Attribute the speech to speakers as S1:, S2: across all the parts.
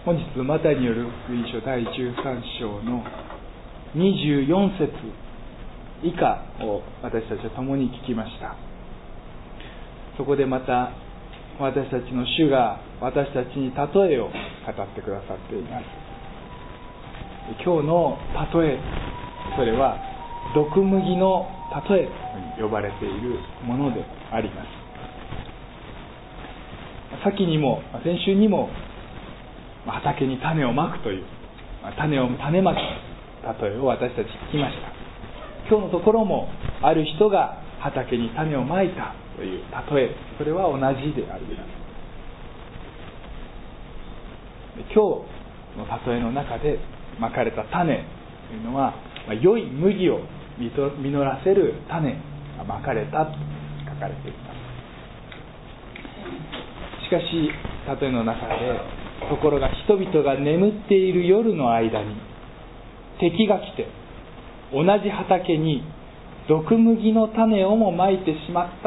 S1: 本日マタイによる福音書第13章の24節以下を私たちは共に聞きました。そこでまた私たちの主が私たちに例えを語ってくださっています。今日の例え、それは毒麦の例えと呼ばれているものであります。先週にも畑に種をまくという種まき例えを私たち聞きました。今日のところもある人が畑に種をまいたという例え、それは同じであります。今日の例えの中でまかれた種というのは、良い麦を実らせる種がまかれたと書かれています。しかし例えの中で、ところが人々が眠っている夜の間に敵が来て同じ畑に毒麦の種をもまいてしまった。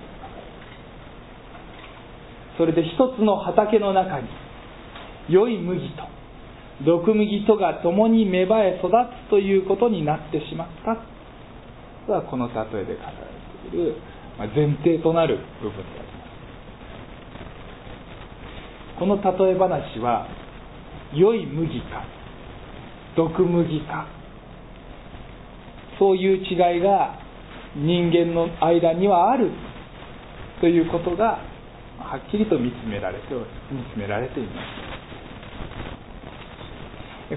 S1: それで一つの畑の中に良い麦と毒麦とが共に芽生え育つということになってしまった。それはこの例えで語られている前提となる部分であります。この例え話は良い麦か毒麦か、そういう違いが人間の間にはあるということがはっきりと見つめられています。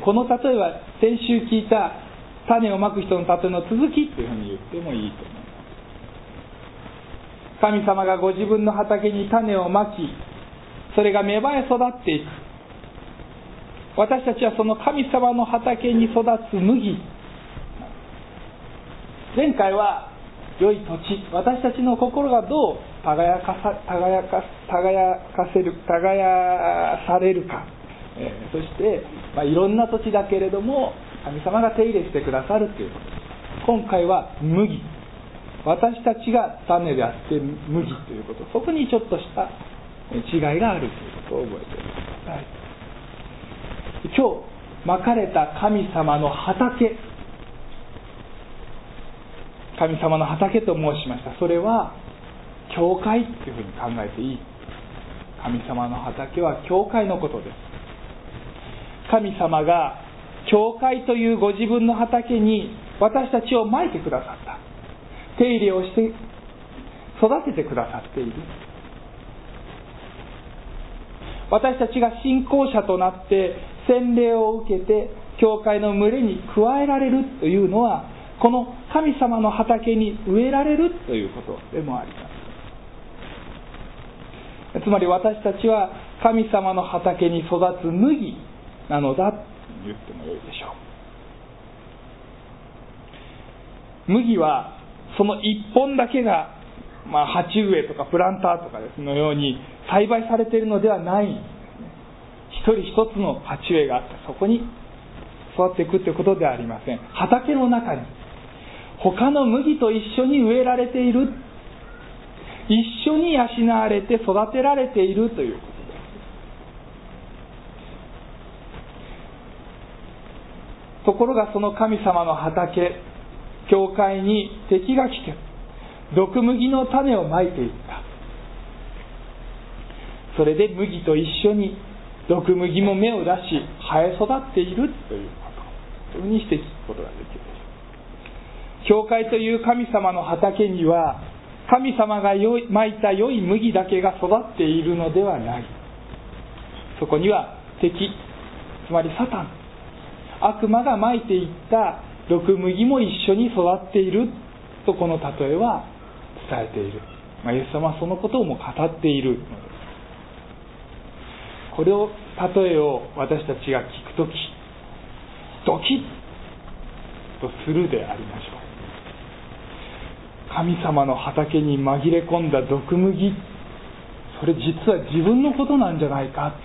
S1: この例えは先週聞いた種をまく人の例えの続きというふうに言ってもいいと思います。神様がご自分の畑に種をまき、それが芽生え育っていく。私たちはその神様の畑に育つ麦。前回は良い土地、私たちの心がどう耕されるか、そして、いろんな土地だけれども神様が手入れしてくださるということです。今回は麦、私たちが種であって麦ということ、そこにちょっとした違いがあるということを覚えておいてください。今日まかれた神様の畑、神様の畑と申しました。それは教会というふうに考えていい。神様の畑は教会のことです。神様が教会というご自分の畑に私たちをまいてくださった。手入れをして育ててくださっている。私たちが信仰者となって洗礼を受けて教会の群れに加えられるというのは、この神様の畑に植えられるということでもあります。つまり私たちは神様の畑に育つ麦なのだと言ってもよいでしょう。麦はその一本だけが、鉢植えとかプランターとかですのように栽培されているのではないんですね。一人一つの鉢植えがあって、そこに育っていくということではありません。畑の中に他の麦と一緒に植えられている、一緒に養われて育てられているということです。ところがその神様の畑、教会に敵が来て毒麦の種をまいていった。それで麦と一緒に毒麦も芽を出し生え育っているということ、そういうふうにして聞くことができる。教会という神様の畑には神様がまいた良い麦だけが育っているのではない。そこには敵、つまりサタン、悪魔がまいていった毒麦も一緒に育っていると、この例えは伝えている。イエス様はそのことをも語っているのです。これを例えを私たちが聞くとき、ドキッとするでありましょう。神様の畑に紛れ込んだ毒麦、それ実は自分のことなんじゃないか。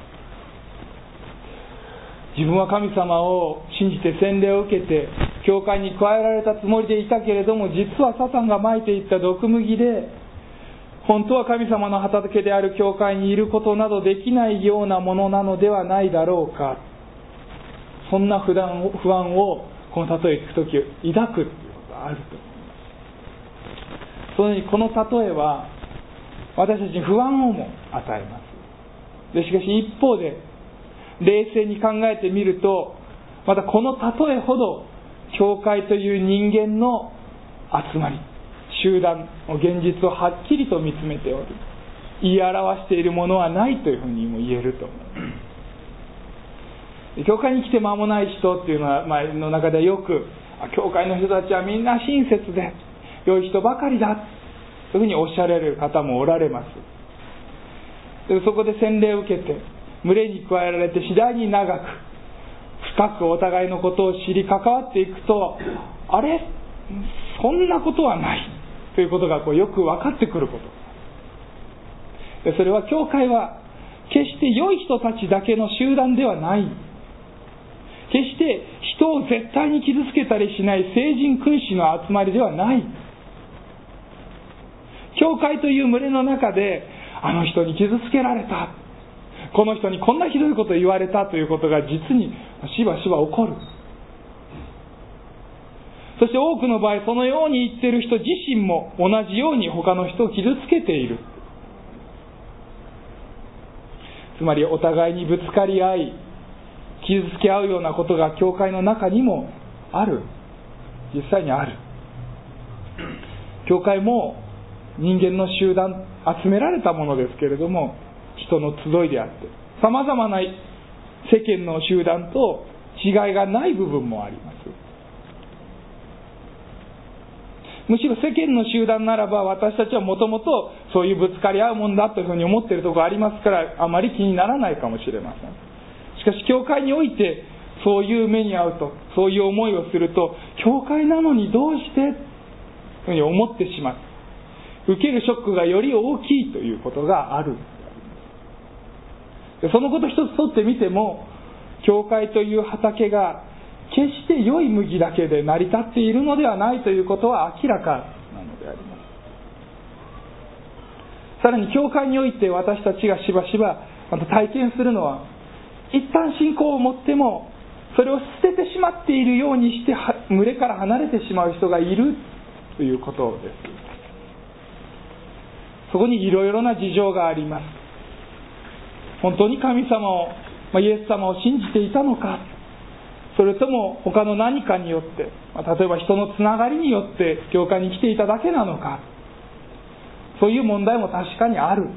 S1: 自分は神様を信じて洗礼を受けて教会に加えられたつもりでいたけれども、実はサタンがまいていった毒麦で本当は神様の畑である教会にいることなどできないようなものなのではないだろうか、そんな不安をこの例え聞くとき抱くということがあると思います。そのようにこの例えは私たちに不安をも与えます。でしかし一方で冷静に考えてみると、またこの例えほど教会という人間の集まり、集団の現実をはっきりと見つめておる、言い表しているものはないというふうにも言えると思います。教会に来て間もない人っていうのは、の中ではよく、教会の人たちはみんな親切で良い人ばかりだというふうにおっしゃられる方もおられます。でそこで洗礼を受けて群れに加えられて次第に長く深くお互いのことを知り関わっていくと、あれそんなことはないということがよく分かってくることで、それは教会は決して良い人たちだけの集団ではない、決して人を絶対に傷つけたりしない聖人君子の集まりではない。教会という群れの中で、あの人に傷つけられた、この人にこんなひどいことを言われたということが実にしばしば起こる。そして多くの場合、そのように言っている人自身も同じように他の人を傷つけている。つまりお互いにぶつかり合い傷つけ合うようなことが教会の中にもある。実際にある。教会も人間の集団、集められたものですけれども、人の集いであって、様々な世間の集団と違いがない部分もあります。むしろ世間の集団ならば、私たちはもともとそういうぶつかり合うもんだというふうに思っているところがありますから、あまり気にならないかもしれません。しかし教会においてそういう目に遭うと、そういう思いをすると、教会なのにどうしてというふうに思ってしまう。受けるショックがより大きいということがある。そのこと一つとってみても、教会という畑が決して良い麦だけで成り立っているのではないということは明らかなのであります。さらに教会において私たちがしばしばまた体験するのは、一旦信仰を持ってもそれを捨ててしまっているようにして群れから離れてしまう人がいるということです。そこにいろいろな事情があります。本当に神様を、イエス様を信じていたのか、それとも他の何かによって、例えば人のつながりによって教会に来ていただけなのか、そういう問題も確かにある。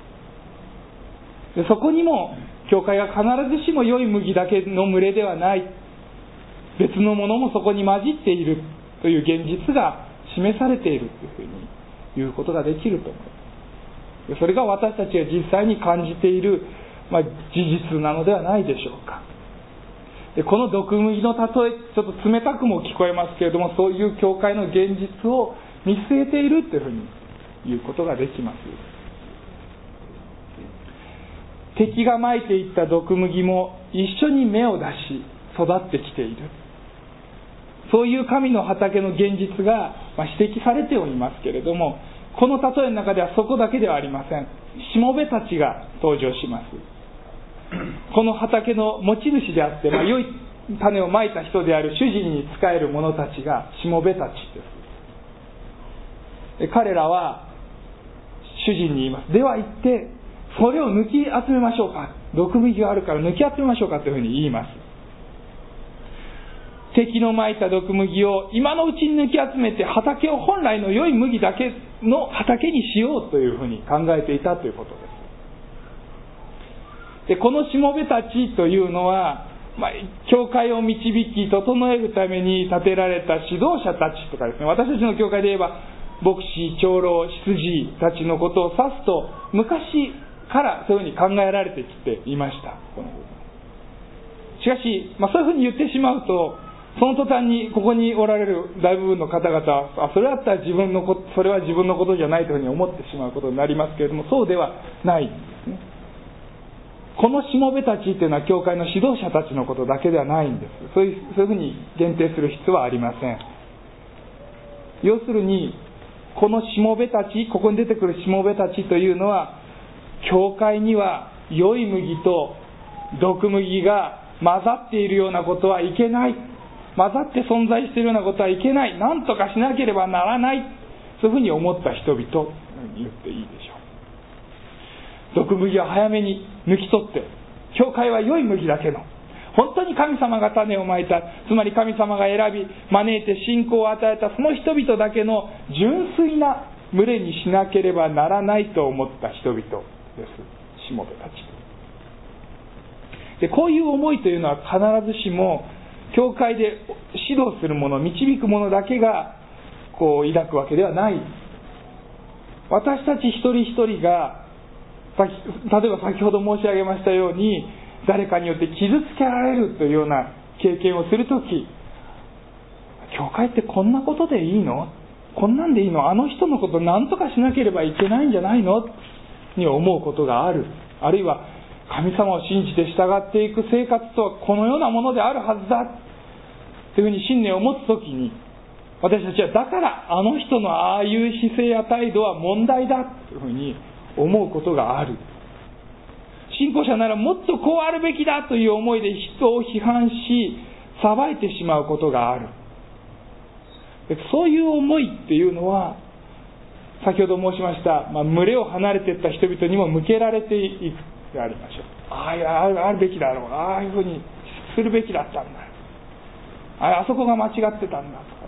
S1: でそこにも教会が必ずしも良い麦だけの群れではない、別のものもそこに混じっているという現実が示されているというふうに言うことができると思います。それが私たちが実際に感じている、事実なのではないでしょうか。でこの毒麦の例え、ちょっと冷たくも聞こえますけれども、そういう教会の現実を見据えているというふうに言うことができます。敵がまいていった毒麦も一緒に芽を出し育ってきている、そういう神の畑の現実が指摘されておりますけれども、この例えの中ではそこだけではありません。しもべたちが登場します。この畑の持ち主であって、良い種をまいた人である主人に仕える者たちがしもべたちです。彼らは主人に言います。では行ってそれを抜き集めましょうか、毒麦があるから抜き集めましょうかというふうに言います。敵のまいた毒麦を今のうちに抜き集めて、畑を本来の良い麦だけの畑にしようというふうに考えていたということです。でこのしもべたちというのは、教会を導き整えるために建てられた指導者たちとかですね、私たちの教会で言えば牧師、長老、執事たちのことを指すと、昔からそういうふうに考えられてきていました。しかし、そういうふうに言ってしまうと、その途端にここにおられる大部分の方々は、それだったらそれは自分のことじゃないというふうに思ってしまうことになりますけれども、そうではないんですね。このしもべたちというのは教会の指導者たちのことだけではないんです。そういうふうに限定する必要はありません。要するにこのしもべたち、ここに出てくるしもべたちというのは、教会には良い麦と毒麦が混ざっているようなことはいけない、混ざって存在しているようなことはいけない、何とかしなければならない、そういうふうに思った人々と言っていいでしょう。毒麦は早めに抜き取って、教会は良い麦だけの、本当に神様が種をまいた、つまり神様が選び招いて信仰を与えたその人々だけの純粋な群れにしなければならないと思った人々です、しもべたち。で、こういう思いというのは必ずしも教会で指導する者、導く者だけが抱くわけではない。私たち一人一人が、例えば先ほど申し上げましたように、誰かによって傷つけられるというような経験をするとき、教会ってこんなことでいいの？こんなんでいいの？あの人のこと何とかしなければいけないんじゃないの？に思うことがある。あるいは神様を信じて従っていく生活とはこのようなものであるはずだというふうに信念を持つときに、私たちはだからあの人のああいう姿勢や態度は問題だというふうに思うことがある。信仰者ならもっとこうあるべきだという思いで人を批判し裁いてしまうことがある。そういう思いっていうのは、先ほど申しました、群れを離れていった人々にも向けられていくでありましょう。あるべきだろう、ああいうふうにするべきだったんだ、あそこが間違ってたんだとか。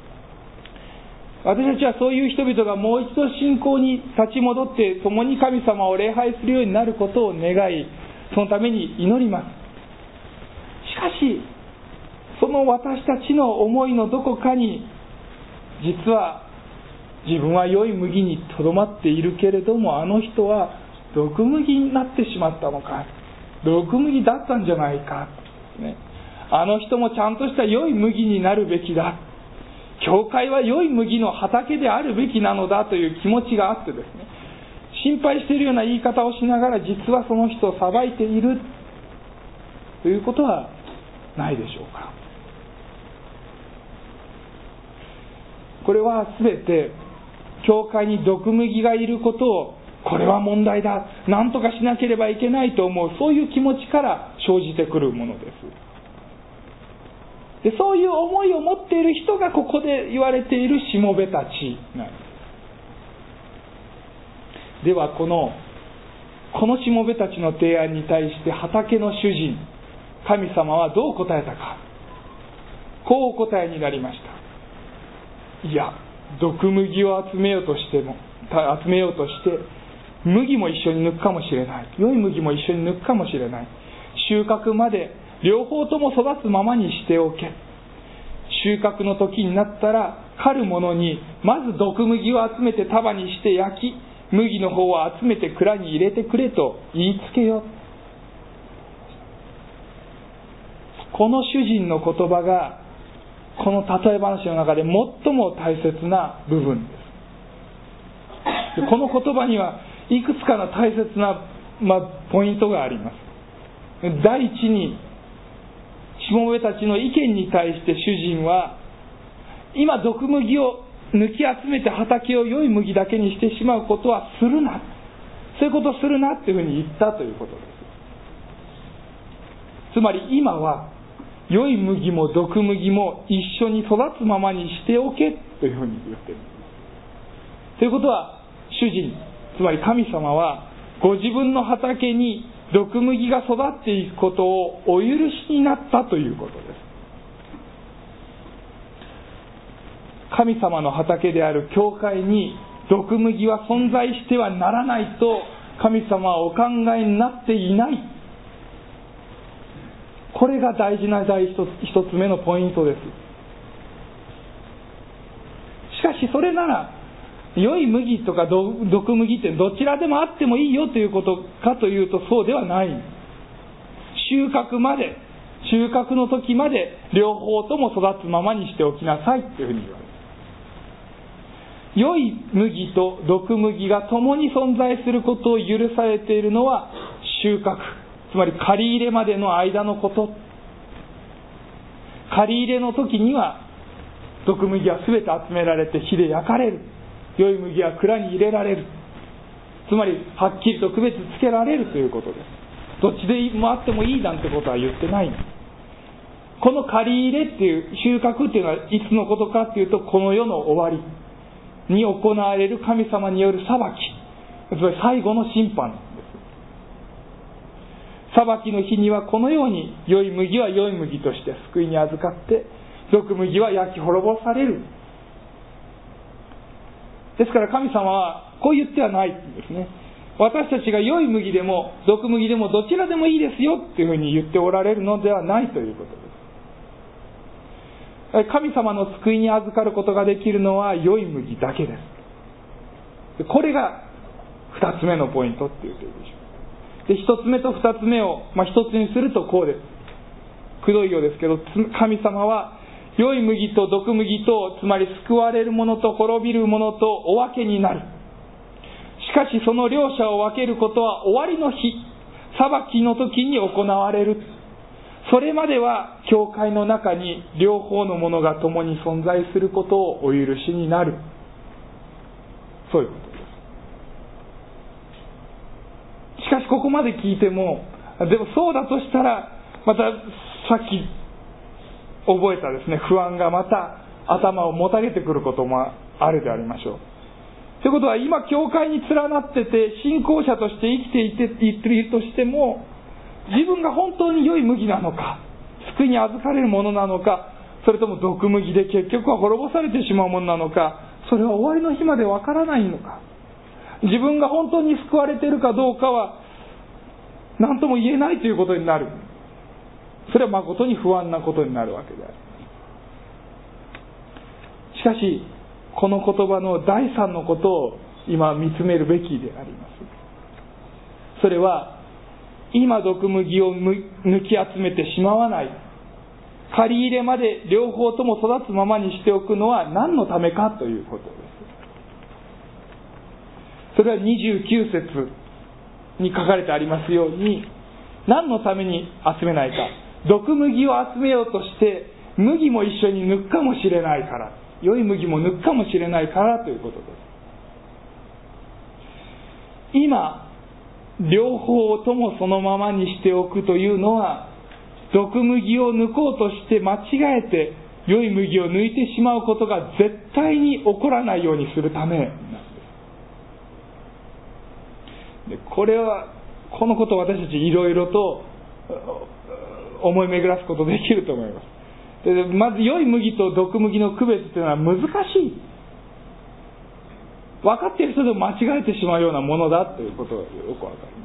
S1: 私たちはそういう人々がもう一度信仰に立ち戻って共に神様を礼拝するようになることを願い、そのために祈ります。しかしその私たちの思いのどこかに、実は自分は良い麦にとどまっているけれども、あの人は毒麦になってしまったのか、毒麦だったんじゃないか、ね、あの人もちゃんとした良い麦になるべきだ、教会は良い麦の畑であるべきなのだという気持ちがあってですね、心配しているような言い方をしながら実はその人を裁いているということはないでしょうか。これはすべて教会に毒麦がいることを、これは問題だ、何とかしなければいけないと思う、そういう気持ちから生じてくるものです。で、そういう思いを持っている人がここで言われているしもべたちなんです。ではこのしもべたちの提案に対して畑の主人神様はどう答えたか。こうお答えになりました。いや、毒麦を集めようとして麦も一緒に抜くかもしれない、良い麦も一緒に抜くかもしれない、収穫まで両方とも育つままにしておけ、収穫の時になったら刈る者にまず毒麦を集めて束にして焼き、麦の方を集めて蔵に入れてくれと言いつけよ。この主人の言葉がこの例え話の中で最も大切な部分です。この言葉にはいくつかの大切な、ポイントがあります。第一に、しもべたちの意見に対して主人は、今毒麦を抜き集めて畑を良い麦だけにしてしまうことはするな、そういうことをするなっていうふうに言ったということです。つまり今は良い麦も毒麦も一緒に育つままにしておけというふうに言っている。ということは、主人、つまり神様はご自分の畑に毒麦が育っていくことをお許しになったということです。神様の畑である教会に毒麦は存在してはならないと神様はお考えになっていない。これが大事な第一つ目のポイントです。しかしそれなら良い麦とか毒麦ってどちらでもあってもいいよということかというとそうではない。収穫の時まで両方とも育つままにしておきなさいというふうに言われる。良い麦と毒麦が共に存在することを許されているのは収穫、つまり刈り入れまでの間のこと。刈り入れの時には毒麦は全て集められて火で焼かれる。 良い麦は蔵に入れられる。つまりはっきりと区別つけられるということです。どっちでもあってもいいなんてことは言ってない。この借り入れっていう収穫っていうのはいつのことかっていうと、この世の終わりに行われる神様による裁き、つまり最後の審判です。裁きの日にはこのように良い麦は良い麦として救いに預かって、毒麦は焼き滅ぼされる。ですから神様はこう言ってはないんですね。私たちが良い麦でも毒麦でもどちらでもいいですよっていうふうに言っておられるのではないということです。神様の救いに預かることができるのは良い麦だけです。これが二つ目のポイントっていうといいでしょう。で、一つ目と二つ目を、一つにするとこうです。くどいようですけど、神様は良い麦と毒麦と、つまり救われるものと滅びるものとお分けになる。しかしその両者を分けることは終わりの日、裁きの時に行われる。それまでは教会の中に両方のものが共に存在することをお許しになる。そういうことです。しかしここまで聞いても、でもそうだとしたら、またさっき覚えたですね、不安がまた頭をもたげてくることもあるでありましょう。ということは、今教会に連なってて信仰者として生きていっているとしても、自分が本当に良い麦なのか、救いに預かれるものなのか、それとも毒麦で結局は滅ぼされてしまうものなのか、それは終わりの日までわからないのか、自分が本当に救われているかどうかは何とも言えないということになる。それは誠に不安なことになるわけであります。しかしこの言葉の第三のことを今見つめるべきであります。それは今毒麦を抜き集めてしまわない、借り入れまで両方とも育つままにしておくのは何のためかということです。それは29節に書かれてありますように、何のために集めないか、毒麦を集めようとして麦も一緒に抜くかもしれないから、良い麦も抜くかもしれないからということです。今両方ともそのままにしておくというのは、毒麦を抜こうとして間違えて良い麦を抜いてしまうことが絶対に起こらないようにするためなんです。で、このことを私たちいろいろと思い巡らすことできると思います。で、まず良い麦と毒麦の区別というのは難しい。分かっている人でも間違えてしまうようなものだということがよくわかります。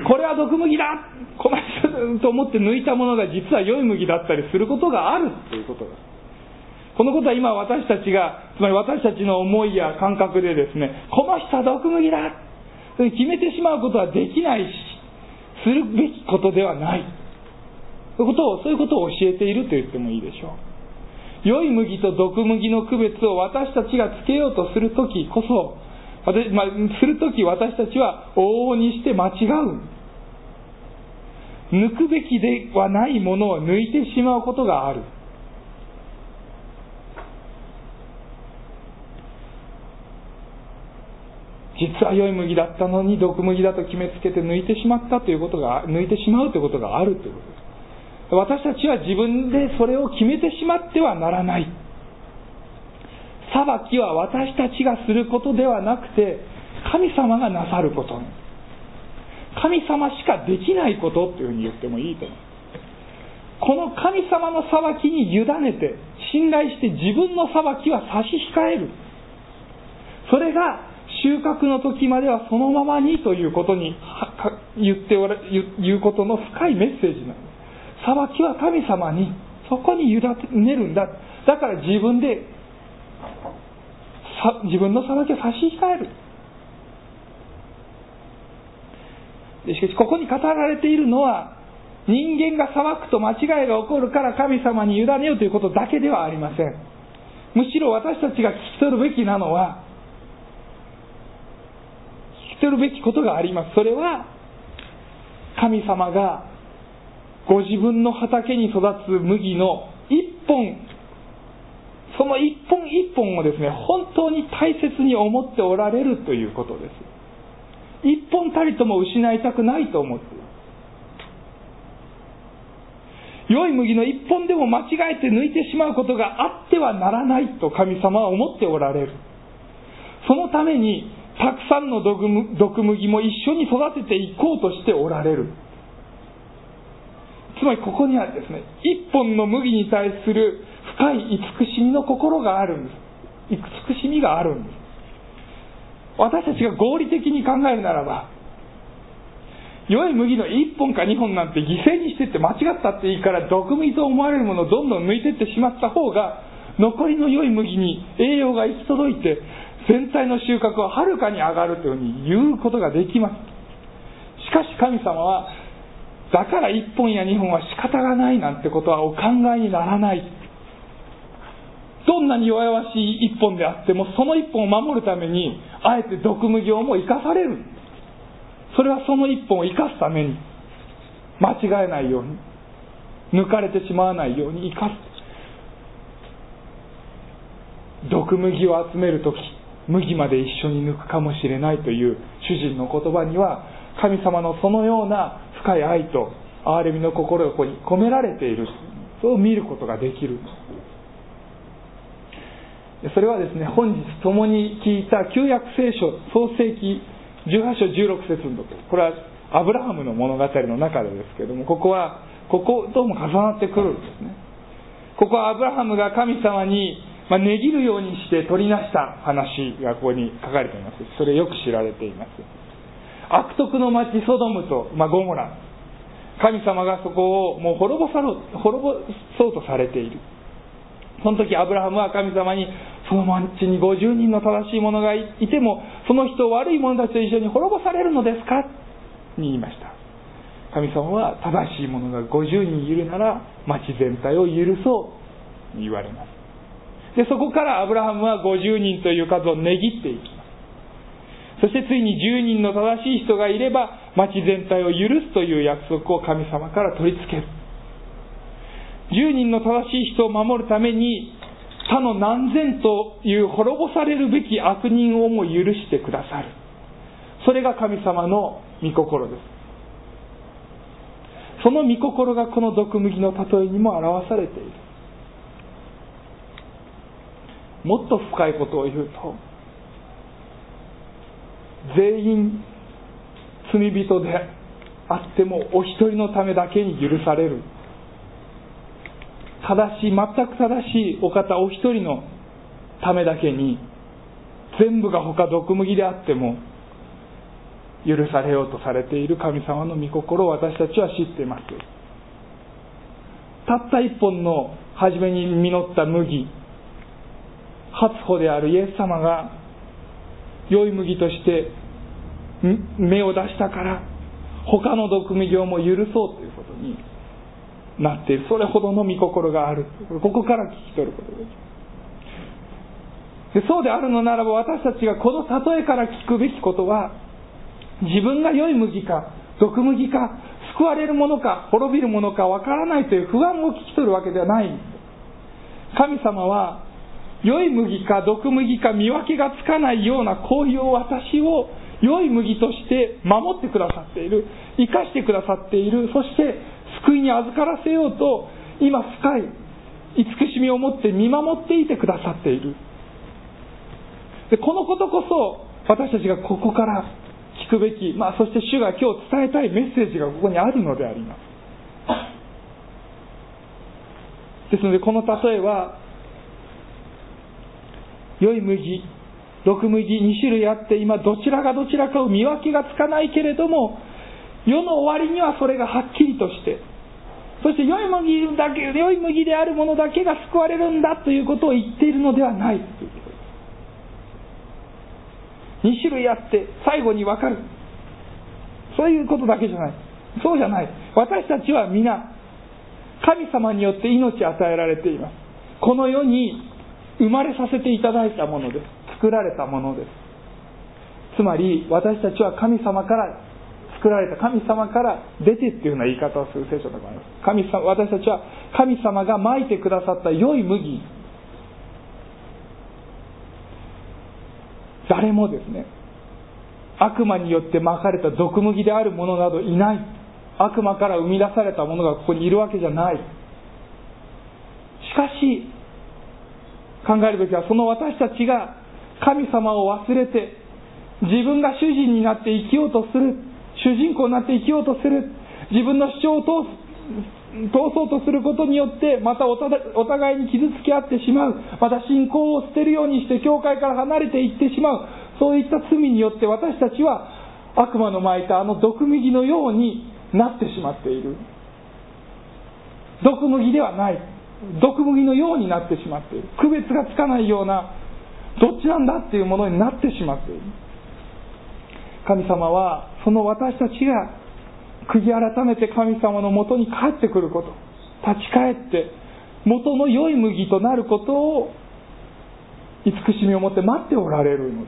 S1: これは毒麦だこの人と思って抜いたものが実は良い麦だったりすることがあるということです。このことは今私たちが、つまり私たちの思いや感覚でですね、この人は毒麦だと決めてしまうことはできないし、するべきことではない。そういうことを教えていると言ってもいいでしょう。良い麦と毒麦の区別を私たちがつけようとするときこそ、するとき私たちは往々にして間違う。抜くべきではないものを抜いてしまうことがある。実は良い麦だったのに毒麦だと決めつけて抜いてしまうということがあるということです。私たちは自分でそれを決めてしまってはならない。裁きは私たちがすることではなくて、神様がなさること。神様しかできないことというふうに言ってもいいと思う。この神様の裁きに委ねて、信頼して自分の裁きは差し控える。それが収穫の時まではそのままにということに言うことの深いメッセージなんです。裁きは神様に、そこに委ねるんだ。だから自分の裁きを差し控える。しかしここに語られているのは、人間が裁くと間違いが起こるから神様に委ねようということだけではありません。むしろ私たちが聞き取るべきなのは、聞き取るべきことがあります。それは神様がご自分の畑に育つ麦の一本その一本一本をですね、本当に大切に思っておられるということです。一本たりとも失いたくないと思っている。良い麦の一本でも間違えて抜いてしまうことがあってはならないと神様は思っておられる。そのためにたくさんの毒麦も一緒に育てていこうとしておられる。つまりここにはですね、一本の麦に対する深い慈しみの心があるんです。慈しみがあるんです。私たちが合理的に考えるならば、良い麦の1本か2本なんて犠牲にしてって間違ったっていいから毒麦と思われるものをどんどん抜いてってしまった方が残りの良い麦に栄養が行き届いて全体の収穫ははるかに上がるというふうに言うことができます。しかし神様はだから1本や2本は仕方がないなんてことはお考えにならない。どんなに弱々しい1本であってもその1本を守るためにあえて毒麦をも生かされる。それはその一本を生かすために、間違えないように、抜かれてしまわないように生かす。毒麦を集めるとき、麦まで一緒に抜くかもしれないという主人の言葉には、神様のそのような深い愛と憐れみの心がここに込められている。そう見ることができる。それはですね、本日共に聞いた旧約聖書創世記18章16節のところ、これはアブラハムの物語の中でですけれども、こことも重なってくるんですね。ここはアブラハムが神様に値切るようにして取りなした話がここに書かれています。それよく知られています。悪徳の町ソドムとゴモラ、神様がそこをもう滅ぼそうとされている。その時アブラハムは神様に、その町に50人の正しい者がいてもその人を悪い者たちと一緒に滅ぼされるのですかに言いました。神様は正しい者が50人いるなら町全体を許そうに言われます。でそこからアブラハムは50人という数を値切っていきます。そしてついに10人の正しい人がいれば町全体を許すという約束を神様から取り付ける。10人の正しい人を守るために他の何千という滅ぼされるべき悪人をも許してくださる。それが神様の御心です。その御心がこの毒麦の例えにも表されている。もっと深いことを言うと、全員罪人であってもお一人のためだけに許される。全く正しいお方お一人のためだけに、全部が他毒麦であっても許されようとされている神様の御心を私たちは知っています。たった一本の初めに実った麦、初穂であるイエス様が良い麦として芽を出したから他の毒麦をも許そうということになっている。それほどの御心がある。ここから聞き取ることです。でそうであるのならば、私たちがこの例えから聞くべきことは、自分が良い麦か毒麦か救われるものか滅びるものかわからないという不安を聞き取るわけではない。神様は良い麦か毒麦か見分けがつかないようなこういう私を良い麦として守ってくださっている、生かしてくださっている、そして救いに預からせようと今深い慈しみを持って見守っていてくださっている。でこのことこそ私たちがここから聞くべき、そして主が今日伝えたいメッセージがここにあるのであります。ですのでこの例えは、良い麦、毒麦2種類あって、今どちらがどちらかを見分けがつかないけれども、世の終わりにはそれがはっきりとして、そして良い麦であるものだけが救われるんだということを言っているのではないということです。2種類あって最後に分かる、そういうことだけじゃない。そうじゃない。私たちは皆神様によって命を与えられています。この世に生まれさせていただいたものです。作られたものです。つまり私たちは神様から作られた、神様から出てっていうような言い方をする聖書だと思います。私たちは神様がまいてくださった良い麦、 誰もですね、悪魔によってまかれた毒麦であるものなどいない。悪魔から生み出されたものがここにいるわけじゃない。しかし考えるべきは、その私たちが神様を忘れて自分が主人になって生きようとする、主人公になって生きようとする、自分の主張を通そうとすることによって、またお互いに傷つけ合ってしまう、また信仰を捨てるようにして教会から離れていってしまう、そういった罪によって私たちは悪魔のまいたあの毒麦のようになってしまっている。毒麦ではない、毒麦のようになってしまっている。区別がつかないような、どっちなんだっていうものになってしまっている。神様はその私たちが悔い改めて神様のもとに帰ってくること、立ち返って元の良い麦となることを慈しみを持って待っておられるのです。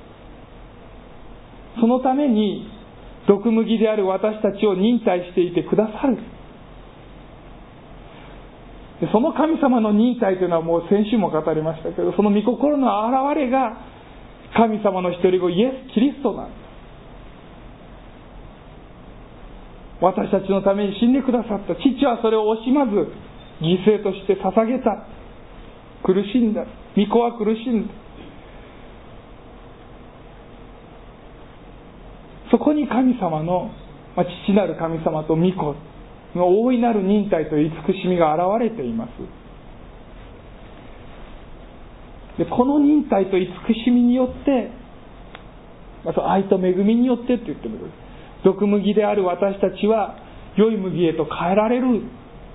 S1: そのために毒麦である私たちを忍耐していてくださる。でその神様の忍耐というのはもう先週も語りましたけど、その御心の現れが神様の一人子イエス・キリストなんです。私たちのために死んでくださった。父はそれを惜しまず犠牲として捧げた。苦しんだ。御子は苦しんだ。そこに神様の、父なる神様と御子の大いなる忍耐と慈しみが現れています。でこの忍耐と慈しみによって、愛と恵みによってって言ってもいいです。毒麦である私たちは良い麦へと変えられる。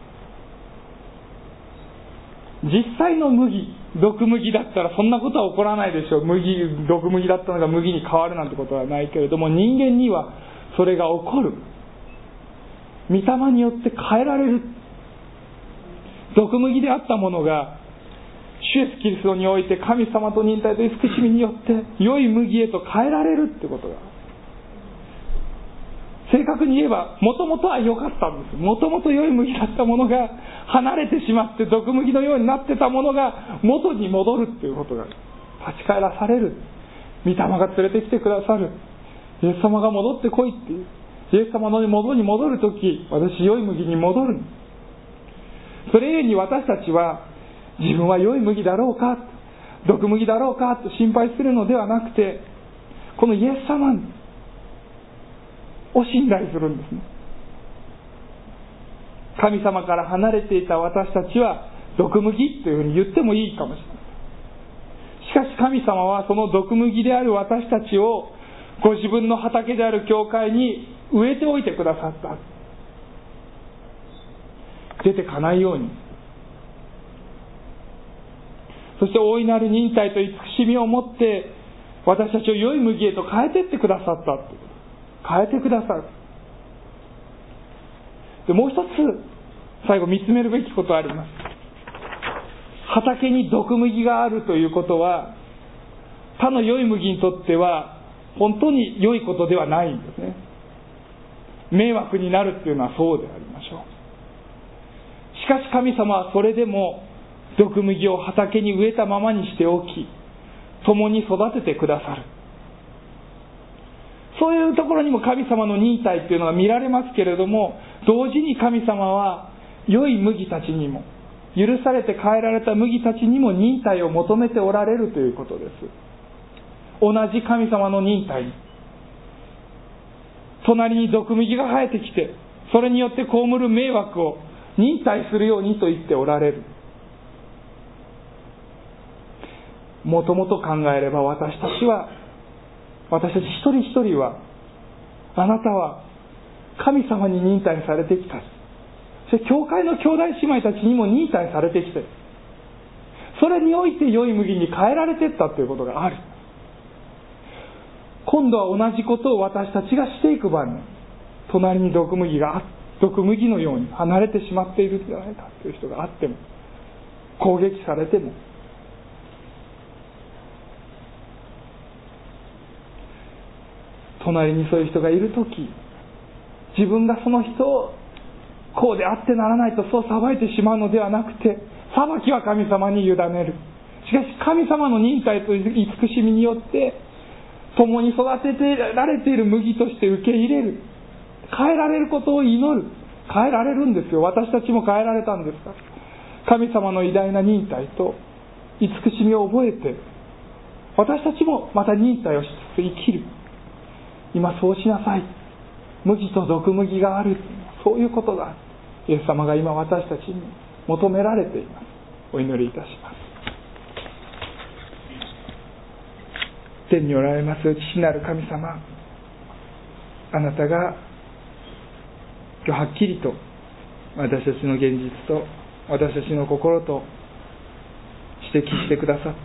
S1: 実際の麦、毒麦だったらそんなことは起こらないでしょう。毒麦だったのが麦に変わるなんてことはないけれども、人間にはそれが起こる。御霊によって変えられる。毒麦であったものが主イエスキリストにおいて神様と忍耐と慈しみによって良い麦へと変えられるってことが、正確に言えばもともとは良かったんです。もともと良い麦だったものが離れてしまって毒麦のようになってたものが元に戻るっていうことが、立ち返らされる。御霊が連れてきてくださる。イエス様が戻ってこいっていう、イエス様の元に戻るとき、私良い麦に戻る。それゆえに私たちは自分は良い麦だろうか、毒麦だろうかと心配するのではなくて、このイエス様を信頼するんですね。神様から離れていた私たちは毒麦というふうに言ってもいいかもしれない。しかし神様はその毒麦である私たちをご自分の畑である教会に植えておいてくださった。出てかないように、そして大いなる忍耐と慈しみを持って私たちを良い麦へと変えていってくださった。変えてくださる。でもう一つ最後見つめるべきことがあります。畑に毒麦があるということは他の良い麦にとっては本当に良いことではないんですね。迷惑になるっていうのはそうでありましょう。しかし神様はそれでも毒麦を畑に植えたままにしておき、共に育ててくださる。そういうところにも神様の忍耐っていうのが見られますけれども、同時に神様は良い麦たちにも、許されて変えられた麦たちにも忍耐を求めておられるということです。同じ神様の忍耐、隣に毒麦が生えてきてそれによって被る迷惑を忍耐するようにと言っておられる。もともと考えれば私たち一人一人は、あなたは神様に忍耐されてきた。そして教会の兄弟姉妹たちにも忍耐されてきて、それにおいて良い麦に変えられていったということがある。今度は同じことを私たちがしていく場合に、隣に毒麦のように離れてしまっているんじゃないかという人があっても、攻撃されても、隣にそういう人がいるとき、自分がその人をこうであってならないとそう裁いてしまうのではなくて、裁きは神様に委ねる。ししかし神様の忍耐と慈しみによって共に育てられている麦として受け入れる、変えられることを祈る。変えられるんですよ。私たちも変えられたんですから。神様の偉大な忍耐と慈しみを覚えて、私たちもまた忍耐をしつつ生きる。今そうしなさい。麦と毒麦がある。そういうことがイエス様が今私たちに求められています。お祈りいたします。天におられます父なる神様、あなたが今日はっきりと私たちの現実と私たちの心と指摘してくださって、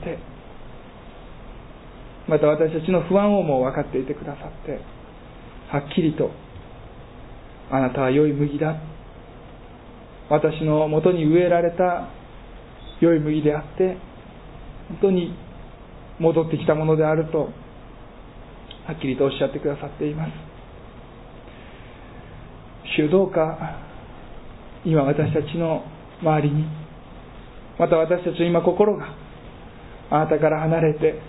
S1: また私たちの不安をも分かっていてくださって、はっきりとあなたは良い麦だ、私のもとに植えられた良い麦であって本当に戻ってきたものであるとはっきりとおっしゃってくださっています。主、どうか今私たちの周りに、また私たちの今心があなたから離れて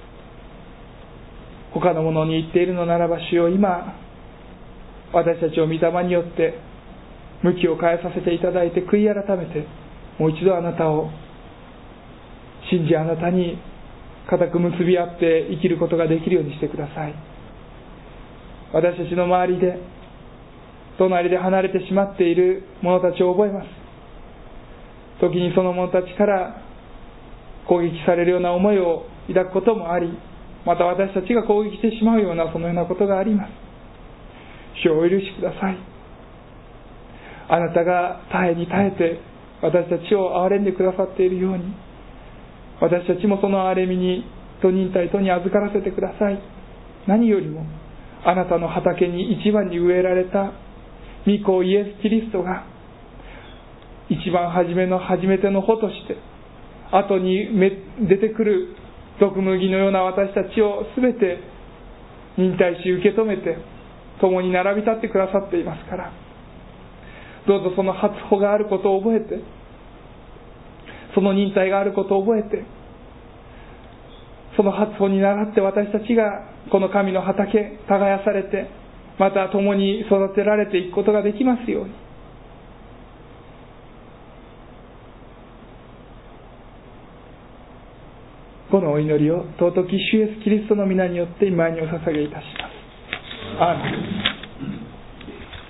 S1: 他のものに行っているのならば、主よ、今私たちを御霊によって向きを変えさせていただいて、悔い改めてもう一度あなたを信じ、あなたに固く結び合って生きることができるようにしてください。私たちの周りで隣で離れてしまっている者たちを覚えます。時にその者たちから攻撃されるような思いを抱くこともあり、また私たちが攻撃してしまうようなそのようなことがあります。主をお許しください。あなたが耐えに耐えて私たちを憐れんでくださっているように、私たちもその憐れみにと忍耐とに預からせてください。何よりもあなたの畑に一番に植えられた御子イエス・キリストが一番初めての穂として後に出てくる毒麦のような私たちをすべて忍耐し受け止めて共に並び立ってくださっていますから、どうぞその初穂があることを覚えて、その忍耐があることを覚えて、その初穂に倣って私たちがこの神の畑耕されて、また共に育てられていくことができますように。このお祈りを尊き主イエスキリストの皆によって今にお捧げいたします。アーメン。